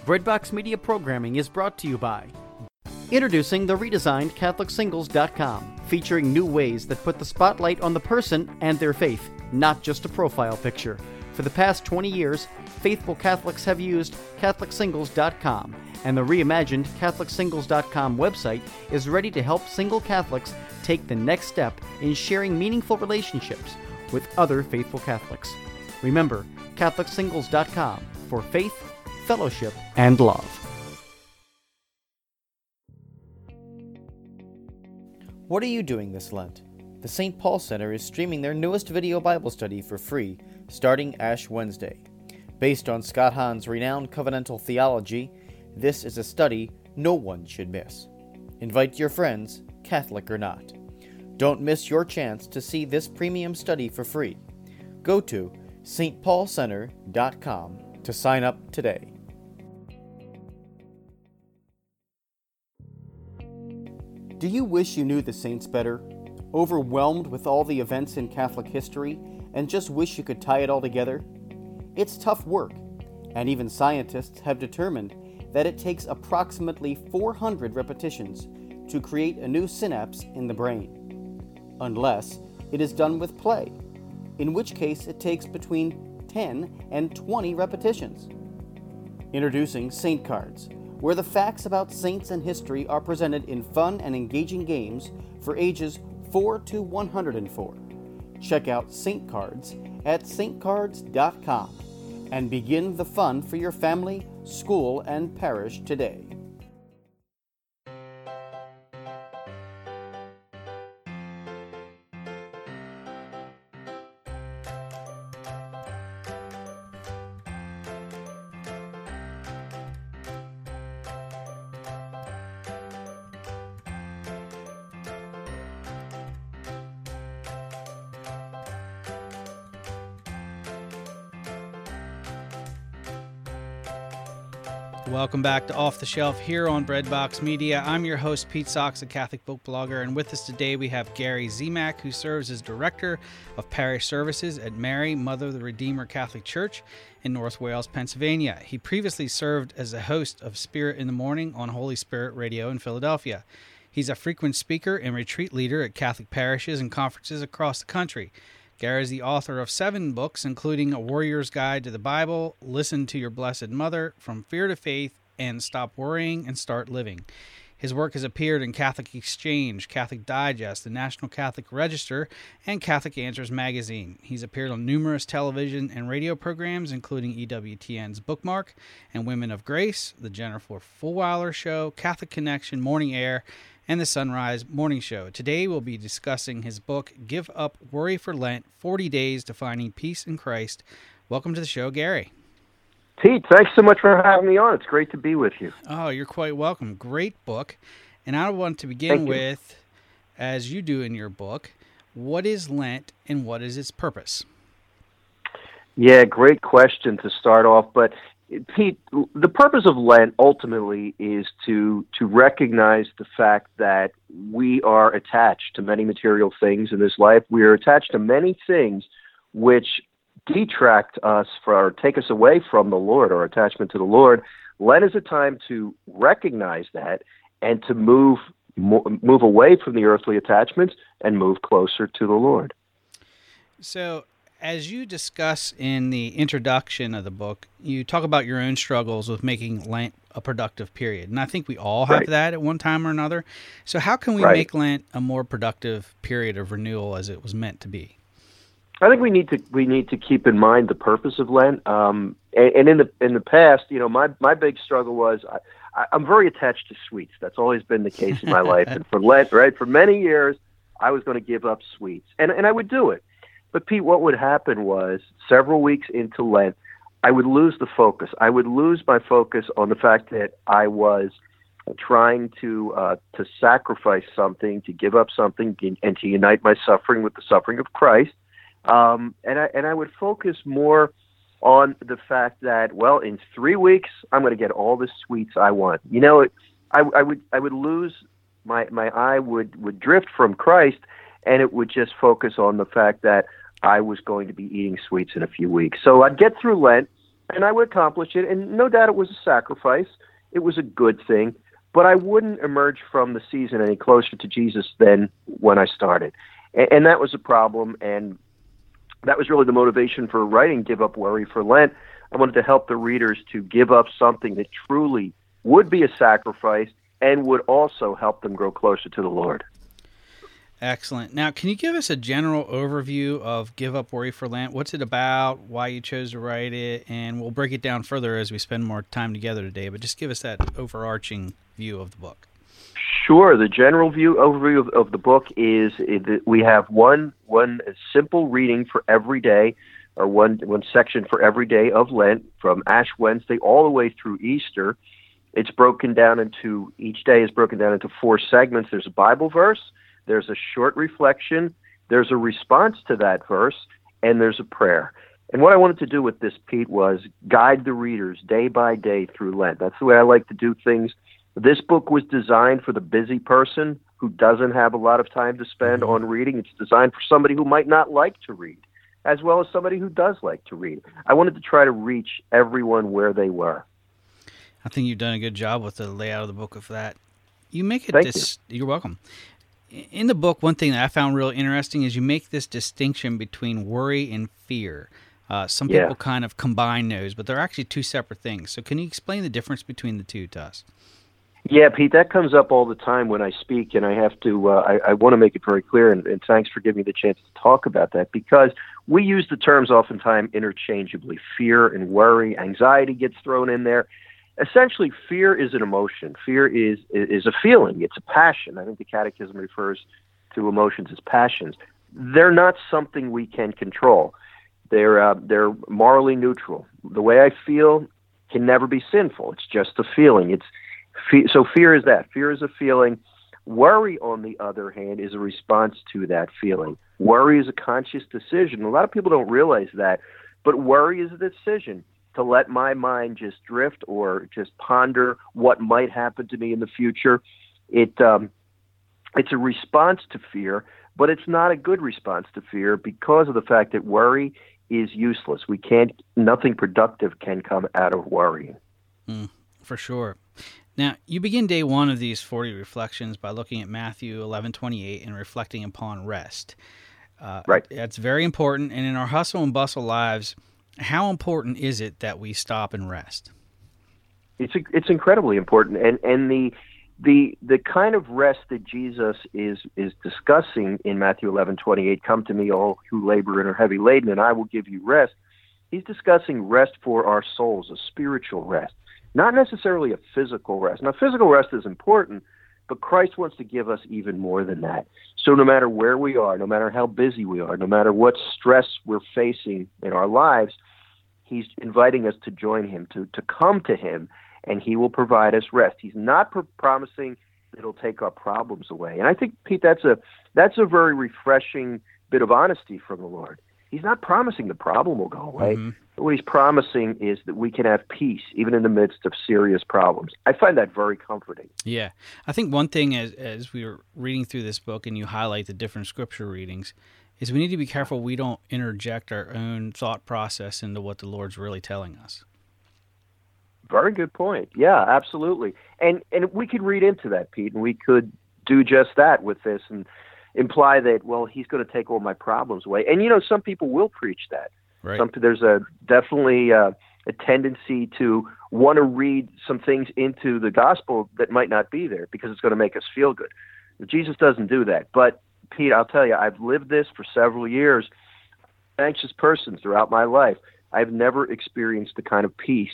Breadbox Media programming is brought to you by introducing the redesigned CatholicSingles.com, featuring new ways that put the spotlight on the person and their faith, not just a profile picture. For the past 20 years, faithful Catholics have used CatholicSingles.com, and the reimagined CatholicSingles.com website is ready to help single Catholics take the next step in sharing meaningful relationships with other faithful Catholics. Remember, CatholicSingles.com for faith, fellowship, and love. What are you doing this Lent? The St. Paul Center is streaming their newest video Bible study for free, starting Ash Wednesday. Based on Scott Hahn's renowned covenantal theology, this is a study no one should miss. Invite your friends, Catholic or not. Don't miss your chance to see this premium study for free. Go to stpaulcenter.com to sign up today. Do you wish you knew the saints better? Overwhelmed with all the events in Catholic history and just wish you could tie it all together? It's tough work, and even scientists have determined that it takes approximately 400 repetitions to create a new synapse in the brain. Unless it is done with play, in which case it takes between 10 and 20 repetitions. Introducing Saint Cards, where the facts about saints and history are presented in fun and engaging games for ages 4 to 104. Check out Saint Cards at stcards.com and begin the fun for your family, school, and parish today. Welcome back to Off the Shelf here on Breadbox Media. I'm your host, Pete Socks, a Catholic book blogger, and with us today we have Gary Zimak, who serves as Director of Parish Services at Mary, Mother of the Redeemer Catholic Church in North Wales, Pennsylvania. He previously served as a host of Spirit in the Morning on Holy Spirit Radio in Philadelphia. He's a frequent speaker and retreat leader at Catholic parishes and conferences across the country. Gary is the author of 7 books, including A Warrior's Guide to the Bible, Listen to Your Blessed Mother, From Fear to Faith, and Stop Worrying and Start Living. His work has appeared in Catholic Exchange, Catholic Digest, the National Catholic Register, and Catholic Answers magazine. He's appeared on numerous television and radio programs, including EWTN's Bookmark and Women of Grace, the Jennifer Fulwiler Show, Catholic Connection, Morning Air, and the Sunrise Morning Show. Today we'll be discussing his book, Give Up Worry for Lent, 40 Days to Finding Peace in Christ. Welcome to the show, Gary. Pete, thanks so much for having me on. It's great to be with you. Oh, you're quite welcome. Great book. And I want to begin with, as you do in your book, what is Lent and what is its purpose? Yeah, great question to start off. But Pete, the purpose of Lent ultimately is to recognize the fact that we are attached to many material things in this life. We are attached to many things which detract us or take us away from the Lord, our attachment to the Lord. Lent is a time to recognize that and to move away from the earthly attachments and move closer to the Lord. So, as you discuss in the introduction of the book, you talk about your own struggles with making Lent a productive period. And I think we all have that at one time or another. So how can we make Lent a more productive period of renewal as it was meant to be? I think we need to keep in mind the purpose of Lent. And in the past, you know, my big struggle was I'm very attached to sweets. That's always been the case in my life. And for Lent, for many years, I was going to give up sweets, and I would do it. But Pete, what would happen was several weeks into Lent, I would lose the focus. I would lose my focus on the fact that I was trying to sacrifice something, to give up something, and to unite my suffering with the suffering of Christ. And I would focus more on the fact that, well, in 3 weeks, I'm going to get all the sweets I want. You know, I would lose my eye would drift from Christ, and it would just focus on the fact that I was going to be eating sweets in a few weeks. So I'd get through Lent, and I would accomplish it. And no doubt it was a sacrifice. It was a good thing, but I wouldn't emerge from the season any closer to Jesus than when I started. And that was a problem, and that was really the motivation for writing Give Up Worry for Lent. I wanted to help the readers to give up something that truly would be a sacrifice and would also help them grow closer to the Lord. Excellent. Now, can you give us a general overview of Give Up Worry for Lent? What's it about, why you chose to write it, and we'll break it down further as we spend more time together today, but just give us that overarching view of the book. Sure. The general overview of the book is that we have one simple reading for every day, or one section for every day of Lent, from Ash Wednesday all the way through Easter. It's broken down into, each day is broken down into 4 segments. There's a Bible verse, there's a short reflection, there's a response to that verse, and there's a prayer. And what I wanted to do with this, Pete, was guide the readers day by day through Lent. That's the way I like to do things. This book was designed for the busy person who doesn't have a lot of time to spend on reading. It's designed for somebody who might not like to read, as well as somebody who does like to read. I wanted to try to reach everyone where they were. I think you've done a good job with the layout of the book of that. You make it You're welcome. In the book, one thing that I found really interesting is you make this distinction between worry and fear. Some people kind of combine those, but they're actually 2 separate things. So can you explain the difference between the 2 to us? Yeah, Pete, that comes up all the time when I speak, and I have to, I want to make it very clear, and thanks for giving me the chance to talk about that, because we use the terms oftentimes interchangeably. Fear and worry, anxiety gets thrown in there. Essentially, fear is an emotion. Fear is a feeling. It's a passion. I think the Catechism refers to emotions as passions. They're not something we can control. They're morally neutral. The way I feel can never be sinful. It's just a feeling. So fear is that. Fear is a feeling. Worry, on the other hand, is a response to that feeling. Worry is a conscious decision. A lot of people don't realize that, but worry is a decision to let my mind just drift or just ponder what might happen to me in the future. It's a response to fear, but it's not a good response to fear because of the fact that worry is useless. Nothing productive can come out of worrying. For sure. Now, you begin day 1 of these 40 reflections by looking at Matthew 11:28 and reflecting upon rest. Right. That's very important. And in our hustle and bustle lives, how important is it that we stop and rest? It's incredibly important, and the kind of rest that Jesus is discussing in Matthew 11:28, "Come to me, all who labor and are heavy laden, and I will give you rest." He's discussing rest for our souls, a spiritual rest, not necessarily a physical rest. Now, physical rest is important, but Christ wants to give us even more than that. So no matter where we are, no matter how busy we are, no matter what stress we're facing in our lives, he's inviting us to join him, to come to him, and he will provide us rest. He's not promising that he'll take our problems away. And I think, Pete, that's a very refreshing bit of honesty from the Lord. He's not promising the problem will go away. Mm-hmm. What he's promising is that we can have peace even in the midst of serious problems. I find that very comforting. Yeah. I think one thing as we were reading through this book and you highlight the different scripture readings is we need to be careful we don't interject our own thought process into what the Lord's really telling us. Very good point. Yeah, absolutely. And we could read into that, Pete, and we could do just that with this and imply that, well, he's going to take all my problems away. And, some people will preach that. Right. There's definitely a tendency to want to read some things into the gospel that might not be there because it's going to make us feel good. But Jesus doesn't do that. But, Pete, I'll tell you, I've lived this for several years. Anxious person throughout my life. I've never experienced the kind of peace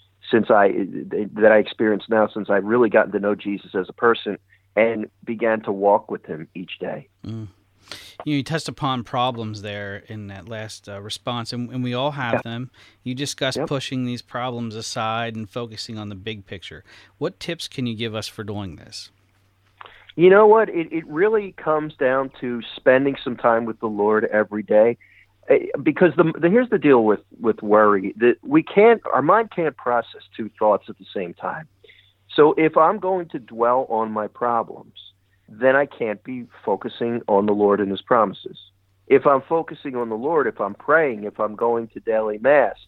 that I experience now since I've really gotten to know Jesus as a person and began to walk with him each day. Mm. You touched upon problems there in that last response, and we all have them. You discussed pushing these problems aside and focusing on the big picture. What tips can you give us for doing this? You know what? It really comes down to spending some time with the Lord every day. Because here's the deal with worry, that our mind can't process 2 thoughts at the same time. So if I'm going to dwell on my problems, then I can't be focusing on the Lord and his promises. If I'm focusing on the Lord, if I'm praying, if I'm going to daily mass,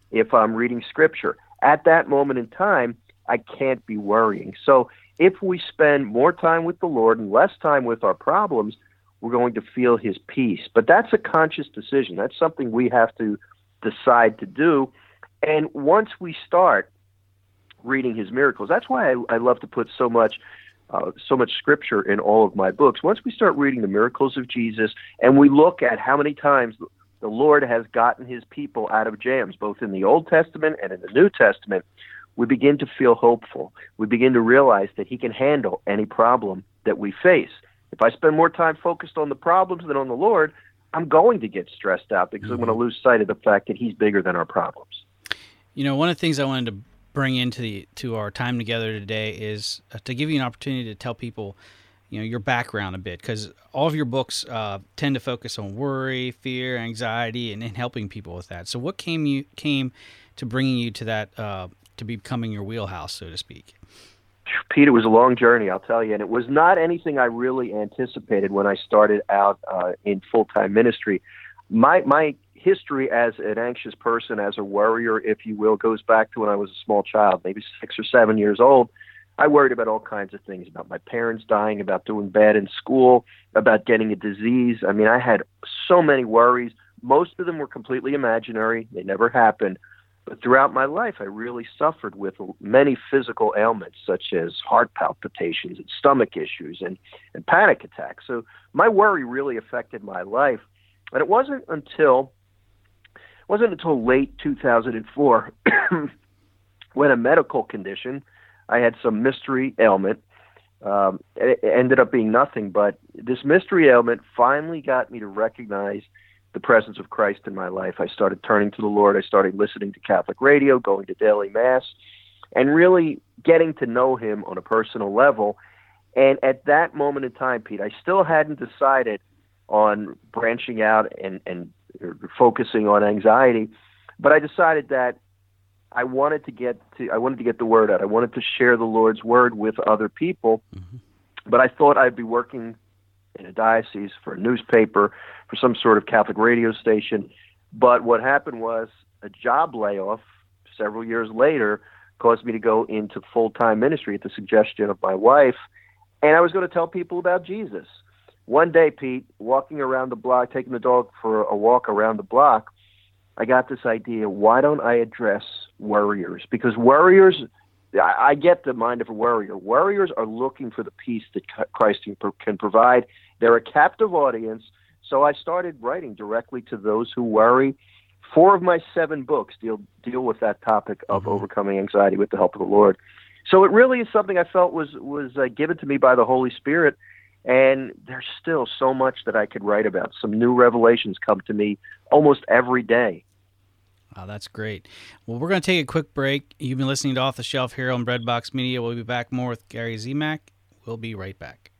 if I'm reading scripture. At that moment in time, I can't be worrying. So if we spend more time with the Lord and less time with our problems, we're going to feel his peace. But that's a conscious decision. That's something we have to decide to do. And once we start reading his miracles, that's why I love to put so much scripture in all of my books. Once we start reading the miracles of Jesus and we look at how many times the Lord has gotten his people out of jams, both in the Old Testament and in the New Testament, we begin to feel hopeful. We begin to realize that he can handle any problem that we face. If I spend more time focused on the problems than on the Lord, I'm going to get stressed out because I'm going to lose sight of the fact that he's bigger than our problems. You know, one of the things I wanted to bring into our time together today is to give you an opportunity to tell people, you know, your background a bit, because all of your books tend to focus on worry, fear, anxiety, and helping people with that. So what came to bringing you to that, to becoming your wheelhouse, so to speak? Pete, it was a long journey, I'll tell you, and it was not anything I really anticipated when I started out in full-time ministry. My history as an anxious person, as a worrier, if you will, goes back to when I was a small child, maybe 6 or 7 years old. I worried about all kinds of things, about my parents dying, about doing bad in school, about getting a disease. I mean, I had so many worries. Most of them were completely imaginary. They never happened. But throughout my life, I really suffered with many physical ailments, such as heart palpitations and stomach issues and panic attacks. So my worry really affected my life. And it wasn't until late 2004 when a medical condition, I had some mystery ailment. It ended up being nothing, but this mystery ailment finally got me to recognize the presence of Christ in my life. I started turning to the Lord. I started listening to Catholic radio, going to daily mass, and really getting to know him on a personal level. And at that moment in time, Pete, I still hadn't decided on branching out and focusing on anxiety, but I decided that I wanted to get the word out. I wanted to share the Lord's word with other people, but I thought I'd be working in a diocese, for a newspaper, for some sort of Catholic radio station. But what happened was a job layoff several years later caused me to go into full-time ministry at the suggestion of my wife, and I was going to tell people about Jesus. One day, Pete, walking around the block, taking the dog for a walk around the block, I got this idea, why don't I address worriers? Because worriers, I get the mind of a worrier. Worriers are looking for the peace that Christ can provide. They're a captive audience. So I started writing directly to those who worry. 4 of my 7 books deal with that topic of overcoming anxiety with the help of the Lord. So it really is something I felt was given to me by the Holy Spirit. And there's still so much that I could write about. Some new revelations come to me almost every day. Wow, that's great. Well, we're going to take a quick break. You've been listening to Off the Shelf here on Breadbox Media. We'll be back more with Gary Zimak. We'll be right back.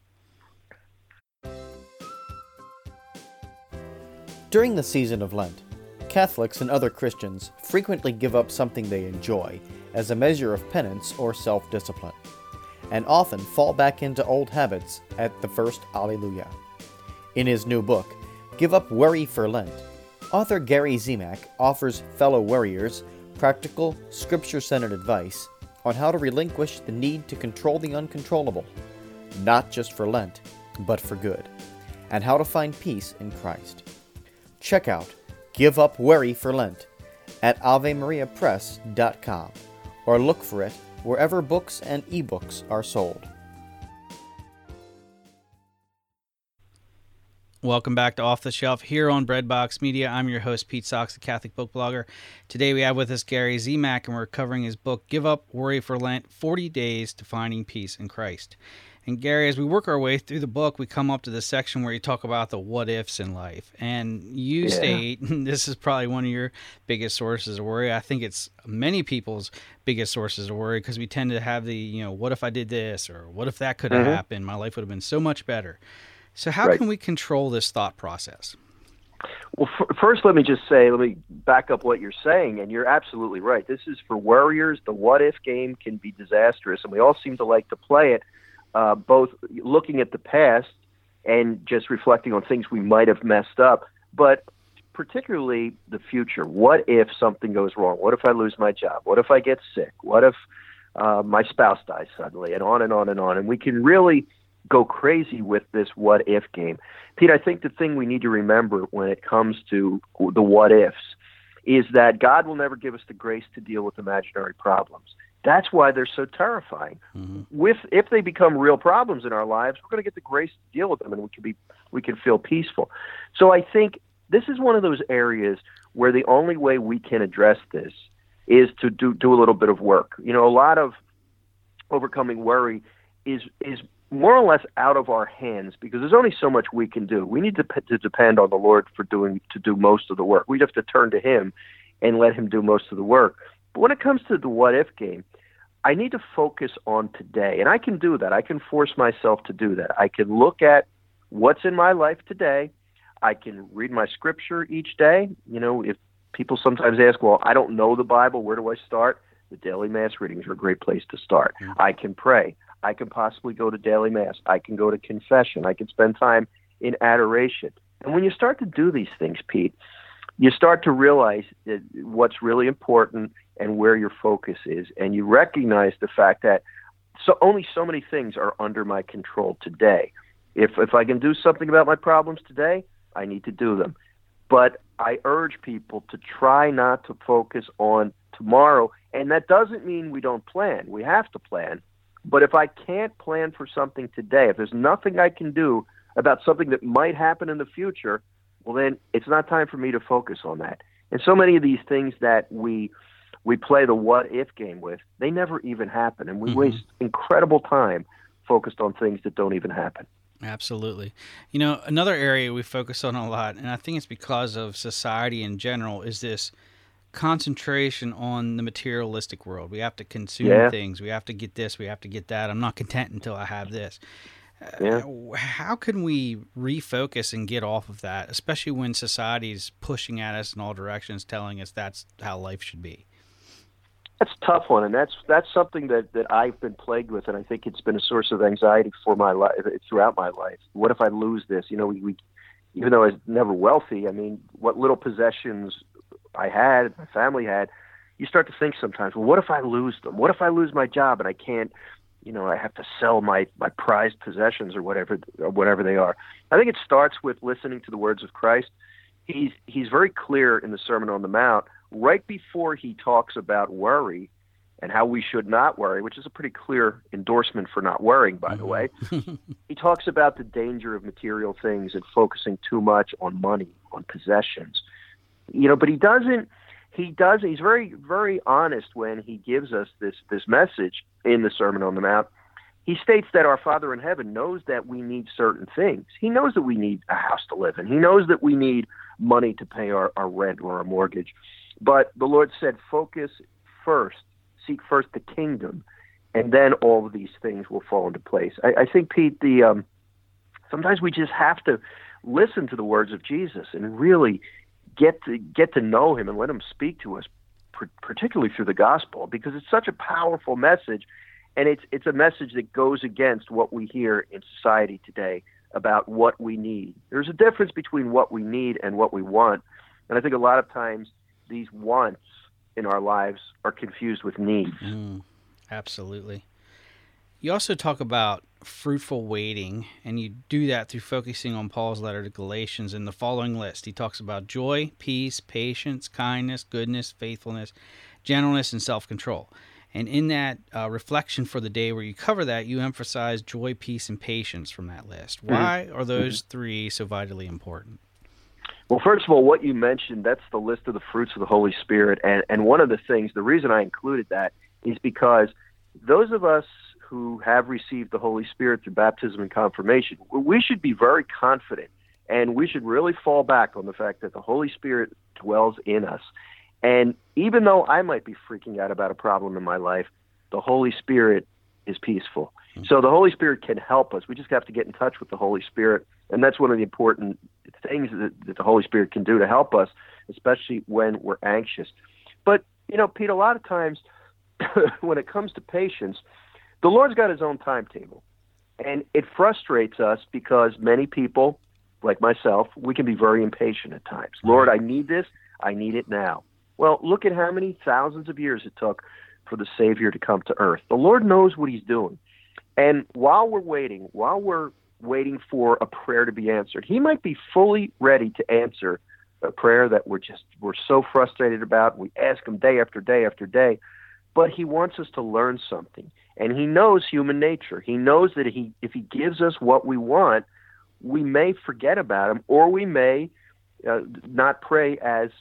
During the season of Lent, Catholics and other Christians frequently give up something they enjoy as a measure of penance or self-discipline, and often fall back into old habits at the first Alleluia. In his new book, Give Up Worry for Lent, author Gary Zimak offers fellow worriers practical, scripture-centered advice on how to relinquish the need to control the uncontrollable, not just for Lent, but for good, and how to find peace in Christ. Check out Give Up Worry for Lent at AveMariaPress.com or look for it wherever books and ebooks are sold. Welcome back to Off the Shelf here on Breadbox Media. I'm your host, Pete Sox, a Catholic book blogger. Today we have with us Gary Zimak, and we're covering his book, Give Up Worry for Lent, 40 Days to Finding Peace in Christ. And Gary, as we work our way through the book, we come up to the section where you talk about the what-ifs in life. And you state, this is probably one of your biggest sources of worry. I think it's many people's biggest sources of worry because we tend to have the, what if I did this, or what if that could have happened? My life would have been so much better. So how can we control this thought process? Well, first, let me back up what you're saying, and you're absolutely right. This is for worriers. The what-if game can be disastrous, and we all seem to like to play it, both looking at the past and just reflecting on things we might have messed up. But particularly the future. What if something goes wrong? What if I lose my job? What if I get sick? What if my spouse dies suddenly? And on and on and on. And we can really go crazy with this what if game. Pete, I think the thing we need to remember when it comes to the what ifs is that God will never give us the grace to deal with imaginary problems. That's why they're so terrifying. If they become real problems in our lives, we're going to get the grace to deal with them, and we can feel peaceful. So I think this is one of those areas where the only way we can address this is to do a little bit of work. You know, a lot of overcoming worry is more or less out of our hands because there's only so much we can do. We need to depend on the Lord to do most of the work. We have to turn to Him and let Him do most of the work. But when it comes to the what if game, I need to focus on today, and I can do that. I can force myself to do that. I can look at what's in my life today. I can read my scripture each day. You know, if people sometimes ask, well, I don't know the Bible, where do I start? The daily Mass readings are a great place to start. I can pray. I can possibly go to daily Mass. I can go to confession. I can spend time in adoration. And when you start to do these things, Pete, you start to realize what's really important and where your focus is. And you recognize the fact that only so many things are under my control today. If I can do something about my problems today, I need to do them. But I urge people to try not to focus on tomorrow. And that doesn't mean we don't plan. We have to plan. But if I can't plan for something today, if there's nothing I can do about something that might happen in the future, well, then it's not time for me to focus on that. And so many of these things that we play the what-if game with, they never even happen. And we waste incredible time focused on things that don't even happen. Absolutely. You know, another area we focus on a lot, and I think it's because of society in general, is this concentration on the materialistic world. We have to consume things. We have to get this. We have to get that. I'm not content until I have this. How can we refocus and get off of that, especially when society's pushing at us in all directions, telling us that's how life should be? That's a tough one, and that's something that I've been plagued with, and I think it's been a source of anxiety for my life throughout my life. What if I lose this? You know, we even though I was never wealthy, I mean, what little possessions I had, my family had, you start to think sometimes, well, what if I lose them? What if I lose my job and I can't, you know, I have to sell my prized possessions or whatever they are. I think it starts with listening to the words of Christ. He's very clear in the Sermon on the Mount, right before he talks about worry and how we should not worry, which is a pretty clear endorsement for not worrying, by the way. He talks about the danger of material things and focusing too much on money, on possessions. You know, but he's very, very honest when he gives us this message in the Sermon on the Mount. He states that our Father in heaven knows that we need certain things. He knows that we need a house to live in. He knows that we need money to pay our rent or our mortgage. But the Lord said, focus first, seek first the kingdom, and then all of these things will fall into place. I think, Pete, sometimes we just have to listen to the words of Jesus and really get to know Him and let Him speak to us, particularly through the gospel, because it's such a powerful message, and it's a message that goes against what we hear in society today about what we need. There's a difference between what we need and what we want, and I think a lot of times these wants in our lives are confused with needs. Absolutely. You also talk about fruitful waiting, and you do that through focusing on Paul's letter to Galatians in the following list. He talks about joy, peace, patience, kindness, goodness, faithfulness, gentleness, and self-control. And in that reflection for the day where you cover that, you emphasize joy, peace, and patience from that list. Why are those three so vitally important? Well, first of all, what you mentioned, that's the list of the fruits of the Holy Spirit. And one of the things, the reason I included that is because those of us who have received the Holy Spirit through baptism and confirmation, we should be very confident, and we should really fall back on the fact that the Holy Spirit dwells in us. And even though I might be freaking out about a problem in my life, the Holy Spirit is peaceful. So the Holy Spirit can help us. We just have to get in touch with the Holy Spirit. And that's one of the important things that the Holy Spirit can do to help us, especially when we're anxious. But, you know, Pete, a lot of times when it comes to patience, the Lord's got His own timetable. And it frustrates us because many people like myself, we can be very impatient at times. Lord, I need this. I need it now. Well, look at how many thousands of years it took for the Savior to come to earth. The Lord knows what he's doing. And while we're waiting for a prayer to be answered, he might be fully ready to answer a prayer that we're so frustrated about. We ask him day after day after day, but he wants us to learn something. And he knows human nature. He knows that if he gives us what we want, we may forget about him, or we may not pray as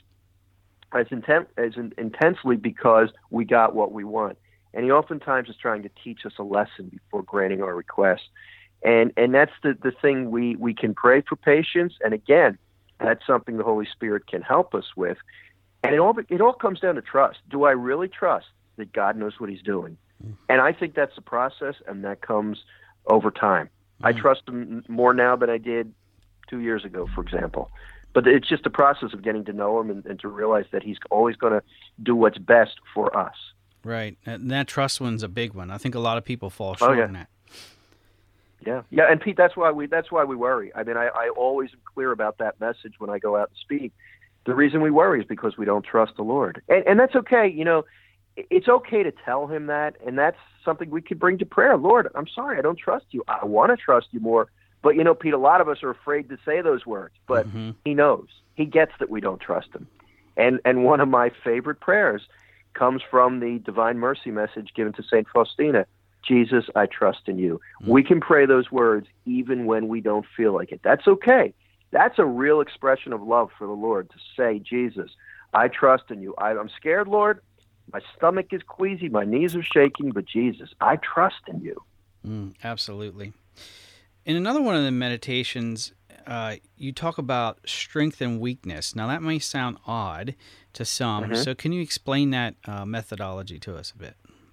intensely because we got what we want. And he oftentimes is trying to teach us a lesson before granting our request. And that's the thing, we can pray for patience. And again, that's something the Holy Spirit can help us with. And it all comes down to trust. Do I really trust that God knows what he's doing? And I think that's the process, and that comes over time. I trust him more now than I did 2 years ago, for example. But it's just a process of getting to know him and to realize that he's always going to do what's best for us. Right. And that trust one's a big one. I think a lot of people fall short in that. Yeah. And Pete, that's why we worry. I mean, I always am clear about that message when I go out and speak. The reason we worry is because we don't trust the Lord. And that's okay. You know, it's okay to tell him that, and that's something we could bring to prayer. Lord, I'm sorry, I don't trust you. I want to trust you more. But, you know, Pete, a lot of us are afraid to say those words, but he knows. He gets that we don't trust him. And one of my favorite prayers comes from the Divine Mercy message given to St. Faustina. Jesus, I trust in you. We can pray those words even when we don't feel like it. That's okay. That's a real expression of love for the Lord, to say, Jesus, I trust in you. I'm scared, Lord. My stomach is queasy. My knees are shaking. But Jesus, I trust in you. Absolutely. In another one of the meditations, you talk about strength and weakness. Now, that may sound odd to some. So can you explain that methodology to us a bit?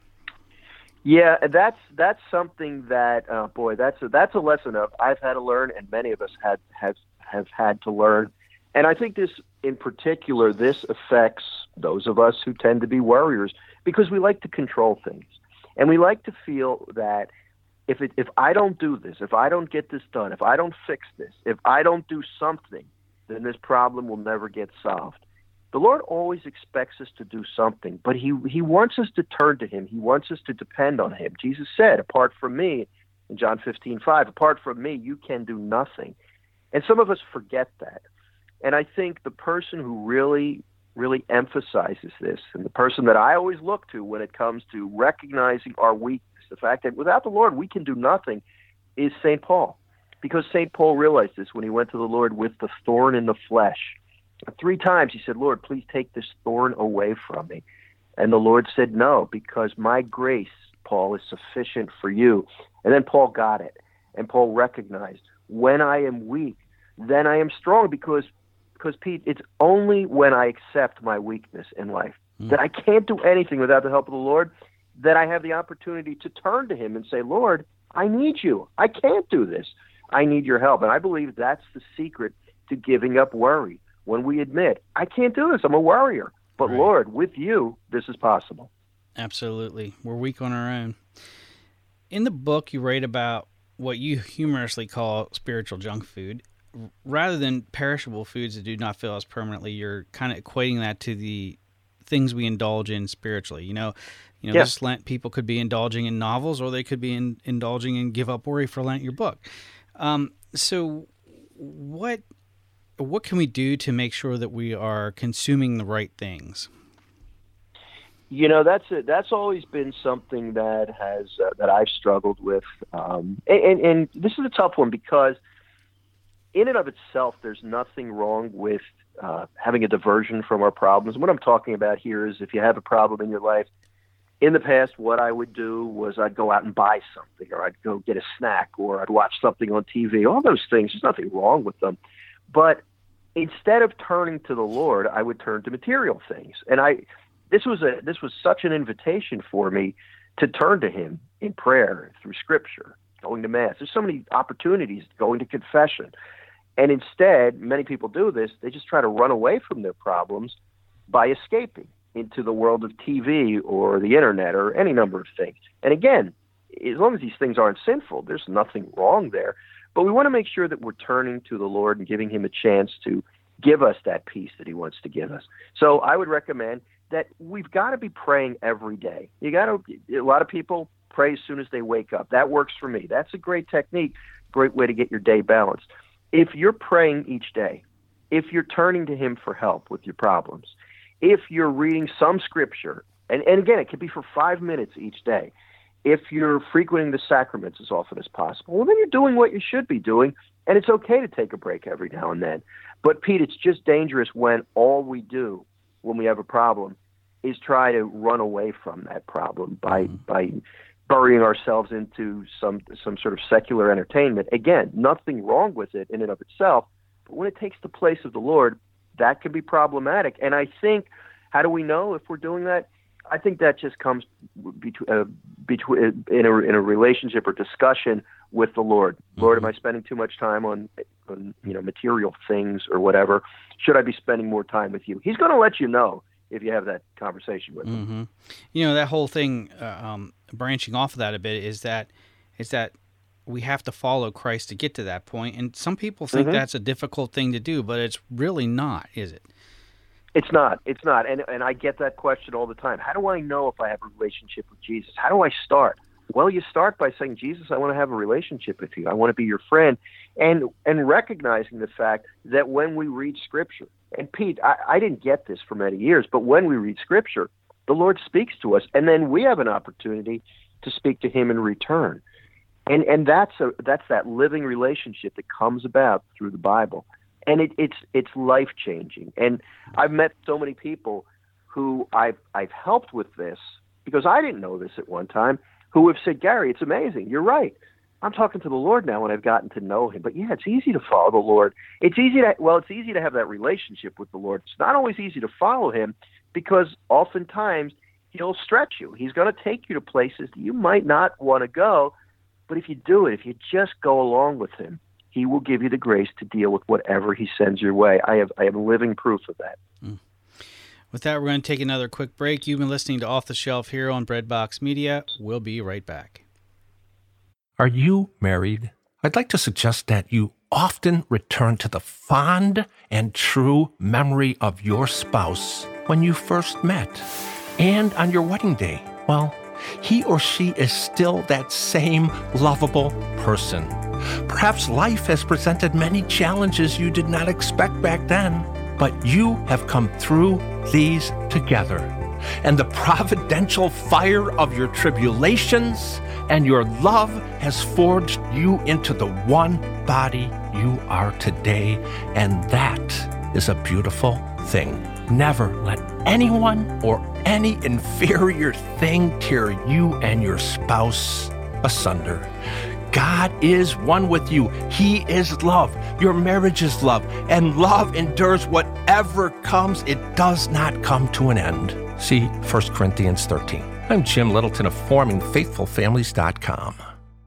Yeah, that's something that, that's a lesson I've had to learn, and many of us have had to learn. And I think this, in particular, this affects those of us who tend to be worriers, because we like to control things. And we like to feel that if I don't do this, if I don't get this done, if I don't fix this, if I don't do something, then this problem will never get solved. The Lord always expects us to do something, but he wants us to turn to him. He wants us to depend on him. Jesus said, apart from me, in John 15:5, apart from me, you can do nothing. And some of us forget that. And I think the person who really, really emphasizes this, and the person that I always look to when it comes to recognizing our weakness, the fact that without the Lord we can do nothing, is St. Paul. Because St. Paul realized this when he went to the Lord with the thorn in the flesh. 3 times he said, Lord, please take this thorn away from me. And the Lord said, no, because my grace, Paul, is sufficient for you. And then Paul got it. And Paul recognized, when I am weak, then I am strong, because Pete, it's only when I accept my weakness in life, that I can't do anything without the help of the Lord, that I have the opportunity to turn to him and say, Lord, I need you. I can't do this. I need your help. And I believe that's the secret to giving up worry. When we admit, I can't do this, I'm a worrier. But right. Lord, with you, this is possible. Absolutely. We're weak on our own. In the book, you write about what you humorously call spiritual junk food. Rather than perishable foods that do not fill us permanently, you're kind of equating that to the things we indulge in spiritually. You know, This Lent, people could be indulging in novels, or they could be indulging in Give Up Worry for Lent, your book. So what can we do to make sure that we are consuming the right things? You know, that's always been something that has that I've struggled with, and this is a tough one, because in and of itself, there's nothing wrong with having a diversion from our problems. And what I'm talking about here is, if you have a problem in your life, in the past, what I would do was I'd go out and buy something, or I'd go get a snack, or I'd watch something on TV. All those things, there's nothing wrong with them. But instead of turning to the Lord, I would turn to material things. And this was such an invitation for me to turn to him in prayer, through Scripture, going to Mass. There's so many opportunities, going to confession. And instead, many people do this, they just try to run away from their problems by escaping into the world of TV or the internet or any number of things. And again, as long as these things aren't sinful, there's nothing wrong there. But we want to make sure that we're turning to the Lord and giving him a chance to give us that peace that he wants to give us. So I would recommend that we've got to be praying every day. A lot of people pray as soon as they wake up. That works for me. That's a great technique, great way to get your day balanced. If you're praying each day, if you're turning to him for help with your problems, if you're reading some scripture, and again, it could be for 5 minutes each day, if you're frequenting the sacraments as often as possible, well, then you're doing what you should be doing, and it's okay to take a break every now and then. But, Pete, it's just dangerous when all we do when we have a problem is try to run away from that problem by burying ourselves into some sort of secular entertainment. Again, nothing wrong with it in and of itself, but when it takes the place of the Lord, that can be problematic. And I think, how do we know if we're doing that? I think that just comes in a relationship or discussion with the Lord. Lord, am I spending too much time on material things or whatever? Should I be spending more time with you? He's going to let you know if you have that conversation with him. That whole thing, branching off of that a bit, is that we have to follow Christ to get to that point. And some people think that's a difficult thing to do, but it's really not, is it? It's not. And I get that question all the time. How do I know if I have a relationship with Jesus? How do I start? Well, you start by saying, Jesus, I want to have a relationship with you. I want to be your friend. And recognizing the fact that when we read Scripture, and Pete, I didn't get this for many years, but when we read Scripture, the Lord speaks to us, and then we have an opportunity to speak to him in return. And that's that living relationship that comes about through the Bible. And it's life-changing. And I've met so many people who I've helped with this, because I didn't know this at one time, who have said, Gary, it's amazing. You're right. I'm talking to the Lord now, and I've gotten to know him. But yeah, it's easy to follow the Lord. It's easy to have that relationship with the Lord. It's not always easy to follow him, because oftentimes he'll stretch you. He's going to take you to places that you might not want to go. But if you do it, if you just go along with him, he will give you the grace to deal with whatever he sends your way. I have living proof of that. With that, we're going to take another quick break. You've been listening to Off the Shelf here on Breadbox Media. We'll be right back. Are you married? I'd like to suggest that you often return to the fond and true memory of your spouse when you first met and on your wedding day. Well, he or she is still that same lovable person. Perhaps life has presented many challenges you did not expect back then, but you have come through these together. And the providential fire of your tribulations and your love has forged you into the one body you are today, and that is a beautiful thing. Never let anyone or any inferior thing tear you and your spouse asunder. God is one with you. He is love. Your marriage is love. And love endures whatever comes. It does not come to an end. See 1 Corinthians 13. I'm Jim Littleton of FormingFaithfulFamilies.com.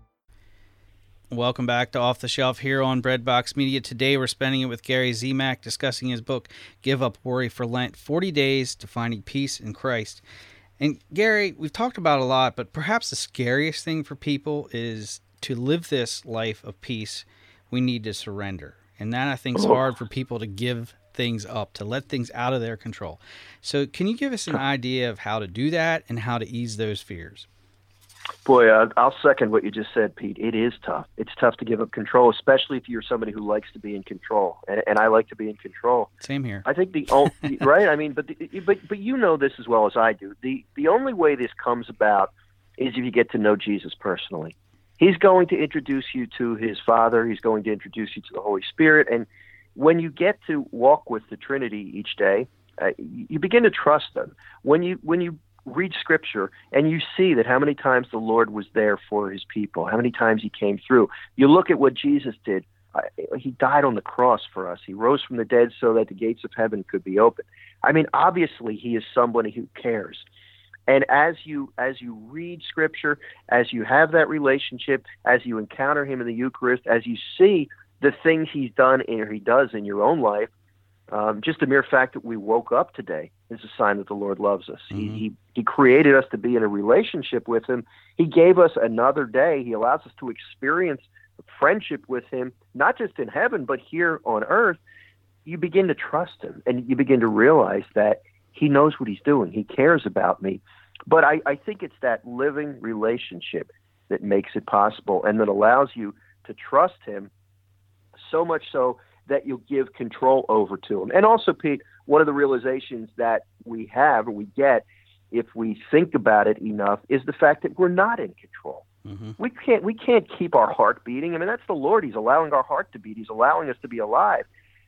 Welcome back to Off the Shelf here on Breadbox Media. Today we're spending it with Gary Zimak, discussing his book, Give Up Worry for Lent, 40 Days to Finding Peace in Christ. And Gary, we've talked about a lot, but perhaps the scariest thing for people is to live this life of peace, we need to surrender. And that, I think, is hard for people to give things up, to let things out of their control. So can you give us an idea of how to do that and how to ease those fears? Boy, I'll second what you just said, Pete. It is tough. It's tough to give up control, especially if you're somebody who likes to be in control. And I like to be in control. Same here. I think right? I mean, but you know this as well as I do. The only way this comes about is if you get to know Jesus personally. He's going to introduce you to his Father. He's going to introduce you to the Holy Spirit. And when you get to walk with the Trinity each day, you begin to trust them. When you read Scripture and you see that how many times the Lord was there for his people, how many times he came through. You look at what Jesus did. He died on the cross for us. He rose from the dead so that the gates of heaven could be opened. I mean, obviously, he is somebody who cares. And as you read Scripture, as you have that relationship, as you encounter him in the Eucharist, as you see the things he's done or he does in your own life, just the mere fact that we woke up today is a sign that the Lord loves us. Mm-hmm. He created us to be in a relationship with him. He gave us another day. He allows us to experience friendship with him, not just in heaven, but here on earth, you begin to trust him, and you begin to realize that he knows what he's doing. He cares about me. But I think it's that living relationship that makes it possible and that allows you to trust him so much so that you'll give control over to him. And also, Pete, one of the realizations that we have or we get if we think about it enough is the fact that we're not in control. Mm-hmm. We can't keep our heart beating. I mean, that's the Lord. He's allowing our heart to beat. He's allowing us to be alive.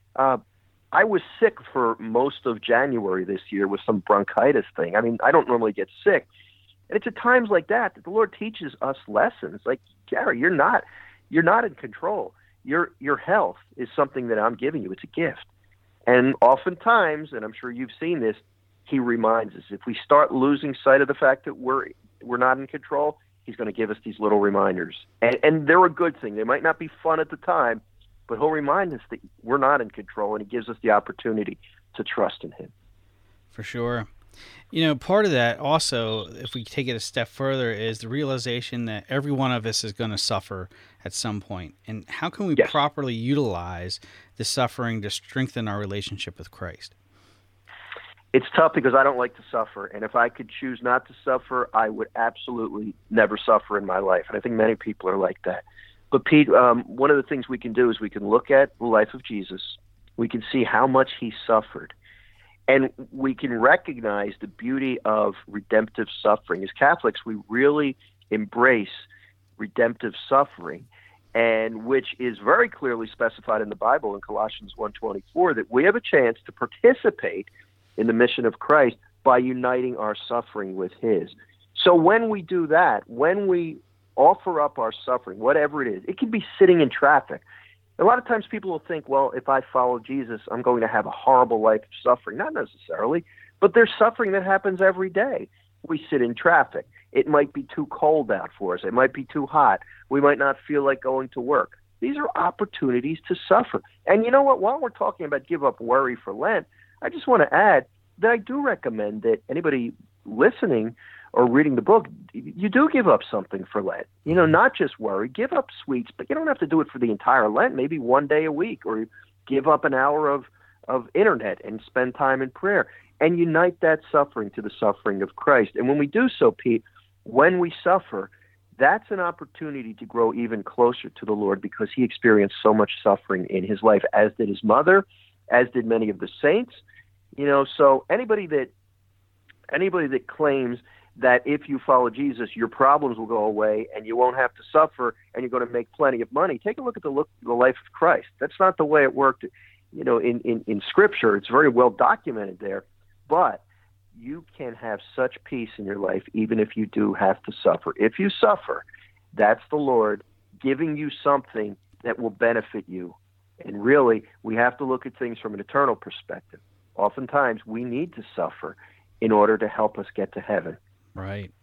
I was sick for most of January this year with some bronchitis thing. I mean, I don't normally get sick. And it's at times like that the Lord teaches us lessons. Like, Gary, you're not in control. Your health is something that I'm giving you. It's a gift. And oftentimes, and I'm sure you've seen this, he reminds us. If we start losing sight of the fact that we're not in control, he's going to give us these little reminders. And they're a good thing. They might not be fun at the time, but he'll remind us that we're not in control, and he gives us the opportunity to trust in him. For sure. You know, part of that also, if we take it a step further, is the realization that every one of us is going to suffer at some point. And how can we properly utilize the suffering to strengthen our relationship with Christ? It's tough because I don't like to suffer. And if I could choose not to suffer, I would absolutely never suffer in my life. And I think many people are like that. But Pete, one of the things we can do is we can look at the life of Jesus. We can see how much he suffered. And we can recognize the beauty of redemptive suffering. As Catholics, we really embrace redemptive suffering, and which is very clearly specified in the Bible in Colossians 1:24, that we have a chance to participate in the mission of Christ by uniting our suffering with his. So when we do that, when we offer up our suffering, whatever it is, it can be sitting in traffic. A lot of times people will think, well, if I follow Jesus, I'm going to have a horrible life of suffering. Not necessarily, but there's suffering that happens every day. We sit in traffic. It might be too cold out for us. It might be too hot. We might not feel like going to work. These are opportunities to suffer. And you know what? While we're talking about give up worry for Lent, I just want to add that I do recommend that anybody listening or reading the book, you do give up something for Lent. You know, not just worry. Give up sweets, but you don't have to do it for the entire Lent, maybe one day a week, or give up an hour of internet and spend time in prayer and unite that suffering to the suffering of Christ. And when we do so, Pete, when we suffer, that's an opportunity to grow even closer to the Lord because he experienced so much suffering in his life, as did his mother, as did many of the saints. You know, so anybody that claims that if you follow Jesus, your problems will go away and you won't have to suffer and you're going to make plenty of money. Take a look at the life of Christ. That's not the way it worked, you know, in Scripture. It's very well documented there. But you can have such peace in your life even if you do have to suffer. If you suffer, that's the Lord giving you something that will benefit you. And really, we have to look at things from an eternal perspective. Oftentimes, we need to suffer in order to help us get to heaven. Right.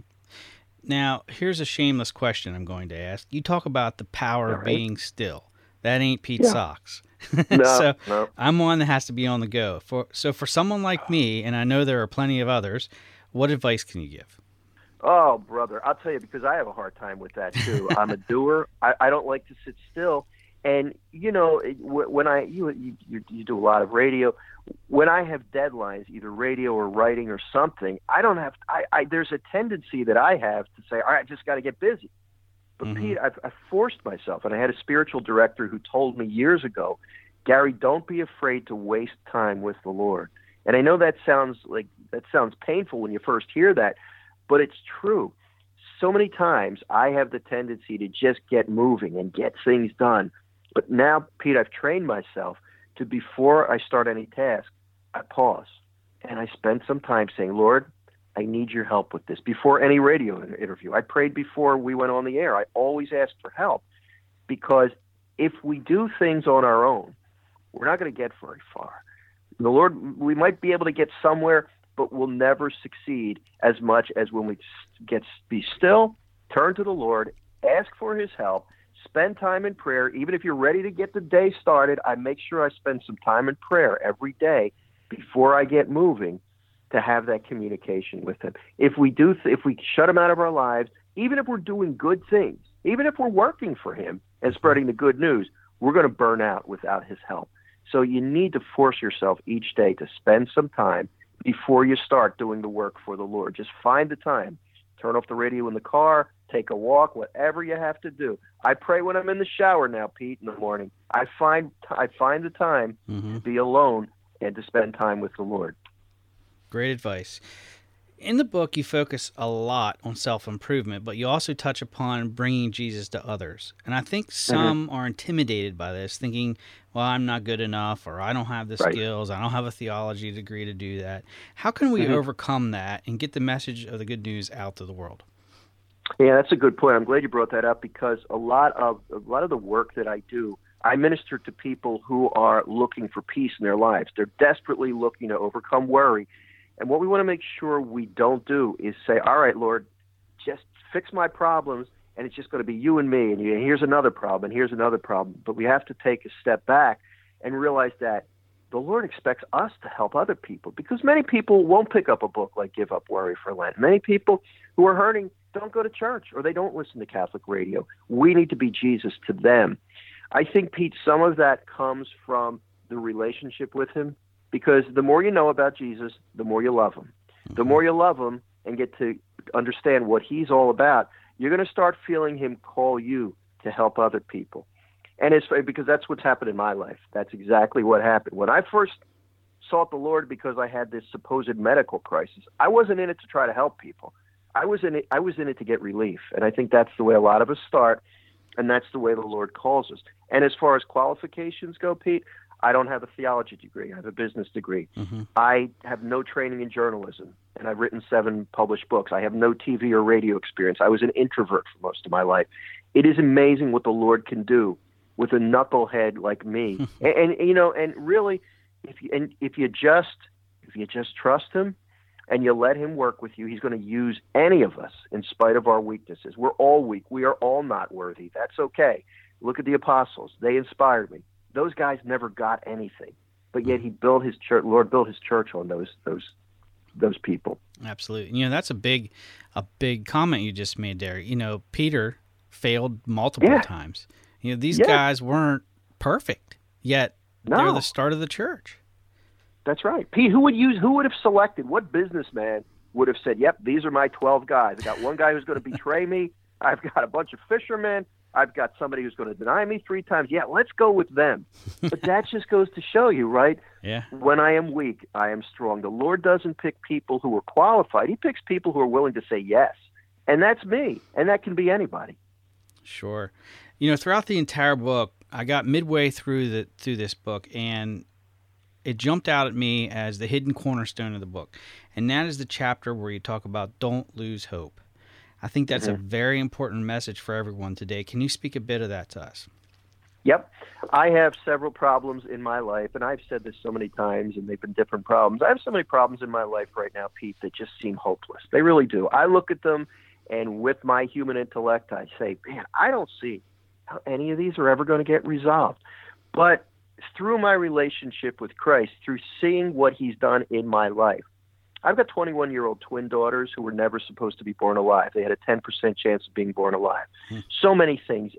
Now, here's a shameless question I'm going to ask. You talk about the power of being still. That ain't Pete Socks. No, no. I'm one that has to be on the go. So for someone like me, and I know there are plenty of others, what advice can you give? Oh, brother, I'll tell you, because I have a hard time with that, too. I'm a doer. I don't like to sit still. And, you know, when you do a lot of radio, when I have deadlines, either radio or writing or something, there's a tendency that I have to say, all right, I just got to get busy. But Pete, I've forced myself, and I had a spiritual director who told me years ago, Gary, don't be afraid to waste time with the Lord. And I know that sounds painful when you first hear that, but it's true. So many times I have the tendency to just get moving and get things done. But now, Pete, I've trained myself to, before I start any task, I pause and I spend some time saying, Lord, I need your help with this. Before any radio interview, I prayed before we went on the air. I always ask for help, because if we do things on our own, we're not going to get very far. The Lord, we might be able to get somewhere, but we'll never succeed as much as when we be still, turn to the Lord, ask for his help, spend time in prayer. Even if you're ready to get the day started, I make sure I spend some time in prayer every day before I get moving to have that communication with him. If we shut him out of our lives, even if we're doing good things, even if we're working for him and spreading the good news, we're going to burn out without his help. So you need to force yourself each day to spend some time before you start doing the work for the Lord. Just find the time. Turn off the radio in the car, take a walk, whatever you have to do. I pray when I'm in the shower now, Pete, in the morning. I find the time to be alone and to spend time with the Lord. Great advice. In the book, you focus a lot on self-improvement, but you also touch upon bringing Jesus to others. And I think some are intimidated by this, thinking, well, I'm not good enough, or I don't have the skills, I don't have a theology degree to do that. How can we overcome that and get the message of the good news out to the world? Yeah, that's a good point. I'm glad you brought that up, because a lot of the work that I do, I minister to people who are looking for peace in their lives. They're desperately looking to overcome worry. And what we want to make sure we don't do is say, all right, Lord, just fix my problems, and it's just going to be you and me, and here's another problem, and here's another problem. But we have to take a step back and realize that the Lord expects us to help other people, because many people won't pick up a book like Give Up Worry for Lent. Many people who are hurting don't go to church, or they don't listen to Catholic radio. We need to be Jesus to them. I think, Pete, some of that comes from the relationship with him. Because the more you know about Jesus, the more you love him. The more you love him and get to understand what he's all about, you're going to start feeling him call you to help other people. And it's because that's what's happened in my life. That's exactly what happened. When I first sought the Lord because I had this supposed medical crisis, I wasn't in it to try to help people. I was in it to get relief. And I think that's the way a lot of us start, and that's the way the Lord calls us. And as far as qualifications go, Pete, I don't have a theology degree. I have a business degree. I have no training in journalism, and I've written 7 published books. I have no TV or radio experience. I was an introvert for most of my life. It is amazing what the Lord can do with a knucklehead like me. and really, if you just trust him and you let him work with you, he's going to use any of us in spite of our weaknesses. We're all weak. We are all not worthy. That's okay. Look at the apostles. They inspired me. Those guys never got anything, but yet he built his church. Lord built his church on those people. Absolutely. That's a big comment you just made there. Peter failed multiple times. These guys weren't perfect, yet they're the start of the church. That's right. Pete, who would have selected, what businessman would have said, yep, these are my 12 guys. I got one guy who's going to betray me. I've got a bunch of fishermen. I've got somebody who's going to deny me 3 times. Yeah, let's go with them. But that just goes to show you, right? Yeah. When I am weak, I am strong. The Lord doesn't pick people who are qualified. He picks people who are willing to say yes. And that's me. And that can be anybody. Sure. Throughout the entire book, I got midway through this book, and it jumped out at me as the hidden cornerstone of the book. And that is the chapter where you talk about don't lose hope. I think that's a very important message for everyone today. Can you speak a bit of that to us? Yep. I have several problems in my life, and I've said this so many times, and they've been different problems. I have so many problems in my life right now, Pete, that just seem hopeless. They really do. I look at them, and with my human intellect, I say, man, I don't see how any of these are ever going to get resolved. But through my relationship with Christ, through seeing what he's done in my life, I've got 21-year-old twin daughters who were never supposed to be born alive. They had a 10% chance of being born alive. So many things.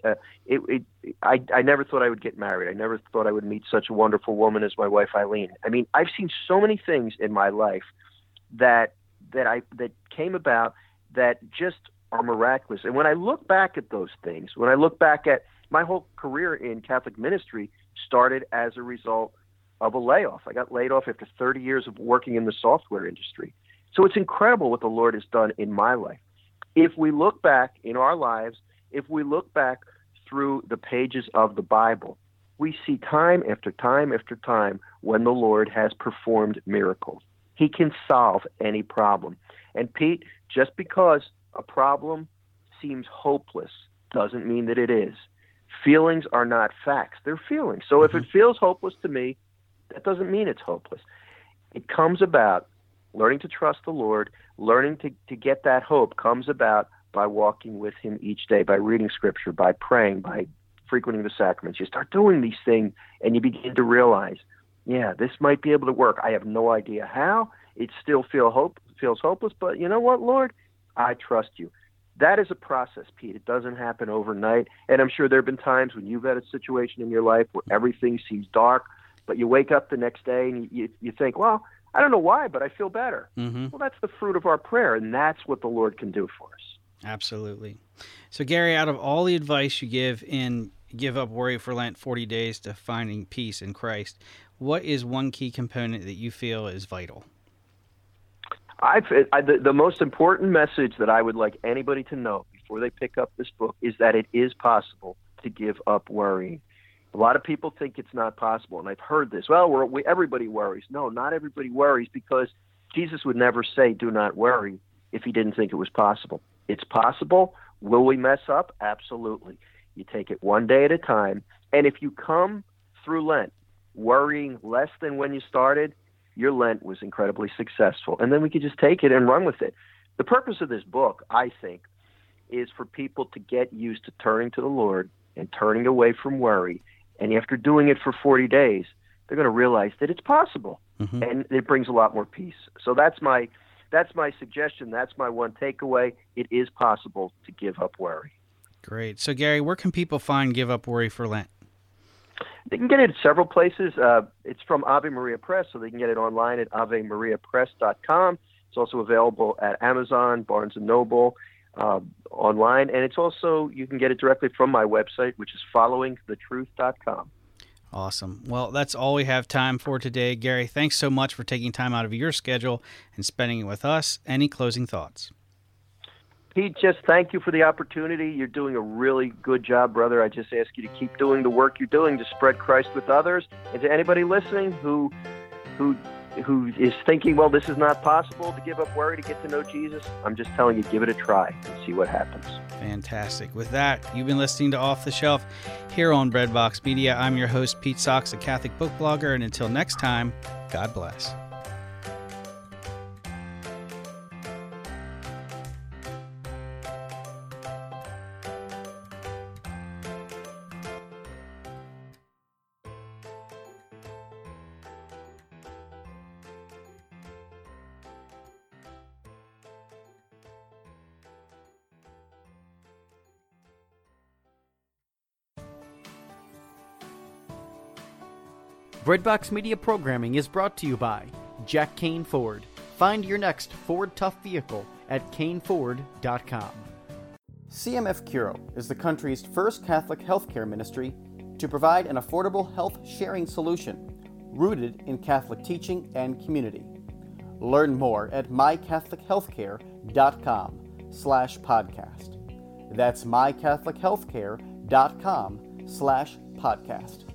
I never thought I would get married. I never thought I would meet such a wonderful woman as my wife, Eileen. I mean, I've seen so many things in my life that came about that just are miraculous. And when I look back at those things, when I look back at my whole career in Catholic ministry started as a result of a layoff. I got laid off after 30 years of working in the software industry. So it's incredible what the Lord has done in my life. If we look back in our lives, if we look back through the pages of the Bible, we see time after time after time when the Lord has performed miracles. He can solve any problem. And Pete, just because a problem seems hopeless doesn't mean that it is. Feelings are not facts. They're feelings. So if it feels hopeless to me, that doesn't mean it's hopeless. It comes about learning to trust the Lord, learning to get that hope comes about by walking with him each day, by reading scripture, by praying, by frequenting the sacraments. You start doing these things and you begin to realize, yeah, this might be able to work. I have no idea how. It still feels hopeless, but you know what, Lord? I trust you. that is a process, Pete. It doesn't happen overnight. And I'm sure there have been times when you've had a situation in your life where everything seems dark, but you wake up the next day and you think, well, I don't know why, but I feel better. Mm-hmm. Well, that's the fruit of our prayer, and that's what the Lord can do for us. Absolutely. So, Gary, out of all the advice you give in Give Up Worry for Lent, 40 Days to Finding Peace in Christ, what is one key component that you feel is vital? The most important message that I would like anybody to know before they pick up this book is that it is possible to give up worrying. A lot of people think it's not possible, and I've heard this. Well, everybody worries. No, not everybody worries, because Jesus would never say, do not worry, if he didn't think it was possible. It's possible. Will we mess up? Absolutely. You take it one day at a time, and if you come through Lent worrying less than when you started, your Lent was incredibly successful, and then we could just take it and run with it. The purpose of this book, I think, is for people to get used to turning to the Lord and turning away from worry. And after doing it for 40 days, they're going to realize that it's possible, mm-hmm. and it brings a lot more peace. So that's my suggestion. That's my one takeaway. It is possible to give up worry. Great. So, Gary, where can people find Give Up Worry for Lent? They can get it at several places. It's from Ave Maria Press, so they can get it online at avemariapress.com. It's also available at Amazon, Barnes & Noble, online. And it's also, you can get it directly from my website, which is followingthetruth.com. Awesome. Well, that's all we have time for today. Gary, thanks so much for taking time out of your schedule and spending it with us. Any closing thoughts? Pete, just thank you for the opportunity. You're doing a really good job, brother. I just ask you to keep doing the work you're doing to spread Christ with others. And to anybody listening who is thinking, well, this is not possible to give up worry to get to know Jesus, I'm just telling you, give it a try and see what happens. Fantastic. With that, you've been listening to Off the Shelf here on Breadbox Media. I'm your host, Pete Sox, a Catholic book blogger. And until next time, God bless. Breadbox Media programming is brought to you by Jack Kane Ford. Find your next Ford Tough vehicle at caneford.com. CMF Curo is the country's first Catholic healthcare ministry to provide an affordable health sharing solution rooted in Catholic teaching and community. Learn more at mycatholichealthcare.com/podcast. That's mycatholichealthcare.com/podcast.